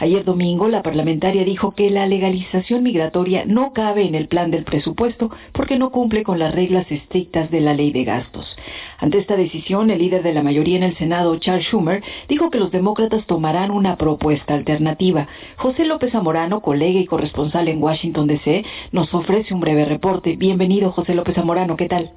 Ayer domingo, la parlamentaria dijo que la legalización migratoria no cabe en el plan del presupuesto porque no cumple con las reglas estrictas de la ley de gastos. Ante esta decisión, el líder de la mayoría en el Senado, Charles Schumer, dijo que los demócratas tomarán una propuesta alternativa. José López Zamorano, colega y corresponsal en Washington, D.C., nos ofrece un breve reporte. Bienvenido, José López Zamorano, ¿qué tal?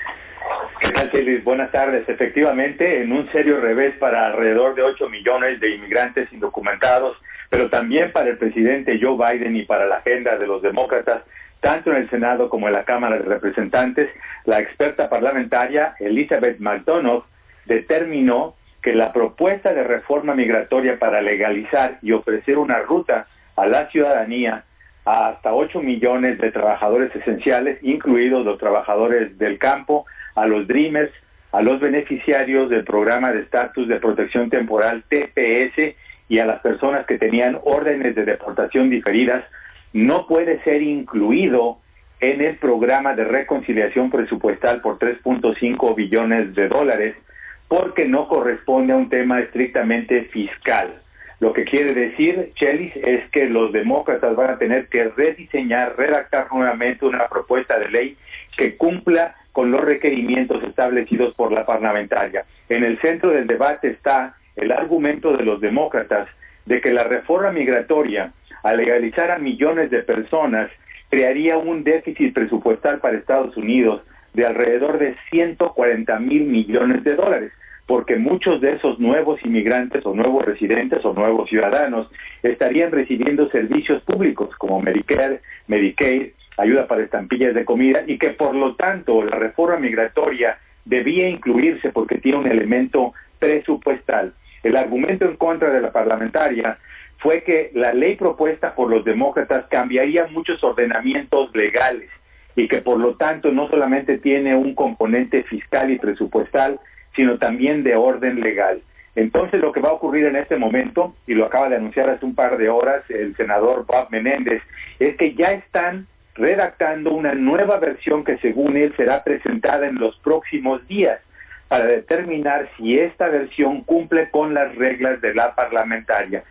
¿Qué tal, Celis? Buenas tardes. Efectivamente, en un serio revés para alrededor de 8 millones de inmigrantes indocumentados, pero también para el presidente Joe Biden y para la agenda de los demócratas, tanto en el Senado como en la Cámara de Representantes, la experta parlamentaria Elizabeth McDonough determinó que la propuesta de reforma migratoria para legalizar y ofrecer una ruta a la ciudadanía a hasta 8 millones de trabajadores esenciales, incluidos los trabajadores del campo, a los Dreamers, a los beneficiarios del programa de estatus de protección temporal TPS y a las personas que tenían órdenes de deportación diferidas, no puede ser incluido en el programa de reconciliación presupuestal por 3.5 billones de dólares porque no corresponde a un tema estrictamente fiscal. Lo que quiere decir, Chelis, es que los demócratas van a tener que redactar nuevamente una propuesta de ley que cumpla con los requerimientos establecidos por la parlamentaria. En el centro del debate está el argumento de los demócratas de que la reforma migratoria, al legalizar a millones de personas, crearía un déficit presupuestal para Estados Unidos de alrededor de 140 mil millones de dólares, porque muchos de esos nuevos inmigrantes o nuevos residentes o nuevos ciudadanos estarían recibiendo servicios públicos como Medicare, Medicaid, ayuda para estampillas de comida, y que por lo tanto la reforma migratoria debía incluirse porque tiene un elemento presupuestal. El argumento en contra de la parlamentaria fue que la ley propuesta por los demócratas cambiaría muchos ordenamientos legales y que por lo tanto no solamente tiene un componente fiscal y presupuestal, sino también de orden legal. Entonces lo que va a ocurrir en este momento, y lo acaba de anunciar hace un par de horas el senador Bob Menéndez, es que ya están redactando una nueva versión que según él será presentada en los próximos días para determinar si esta versión cumple con las reglas de la parlamentaria.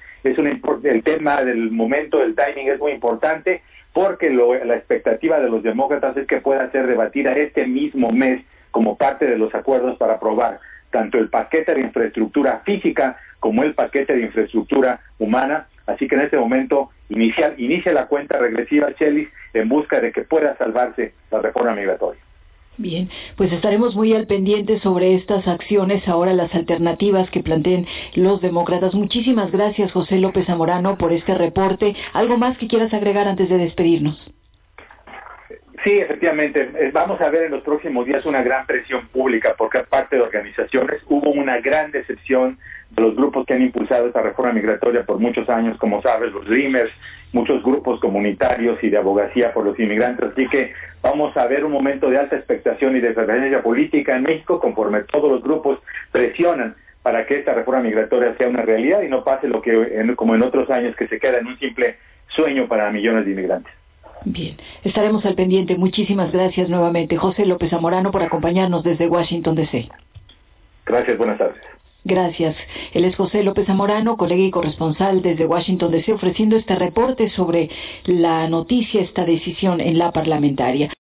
El tema del momento, del timing, es muy importante porque la expectativa de los demócratas es que pueda ser debatida este mismo mes como parte de los acuerdos para aprobar tanto el paquete de infraestructura física como el paquete de infraestructura humana. Así que en este momento inicia la cuenta regresiva, Chelis, en busca de que pueda salvarse la reforma migratoria. Bien, pues estaremos muy al pendiente sobre estas acciones, ahora las alternativas que planteen los demócratas. Muchísimas gracias, José López Zamorano, por este reporte. ¿Algo más que quieras agregar antes de despedirnos? Sí, efectivamente. Vamos a ver en los próximos días una gran presión pública por parte de organizaciones. Hubo una gran decepción de los grupos que han impulsado esta reforma migratoria por muchos años, como sabes, los Dreamers, muchos grupos comunitarios y de abogacía por los inmigrantes. Así que vamos a ver un momento de alta expectación y de efervescencia política en México, conforme todos los grupos presionan para que esta reforma migratoria sea una realidad y no pase lo que como en otros años, que se queda en un simple sueño para millones de inmigrantes. Bien, estaremos al pendiente. Muchísimas gracias nuevamente, José López Zamorano, por acompañarnos desde Washington, D.C. Gracias, buenas tardes. Gracias. Él es José López Zamorano, colega y corresponsal desde Washington, D.C., ofreciendo este reporte sobre la noticia, esta decisión en la parlamentaria.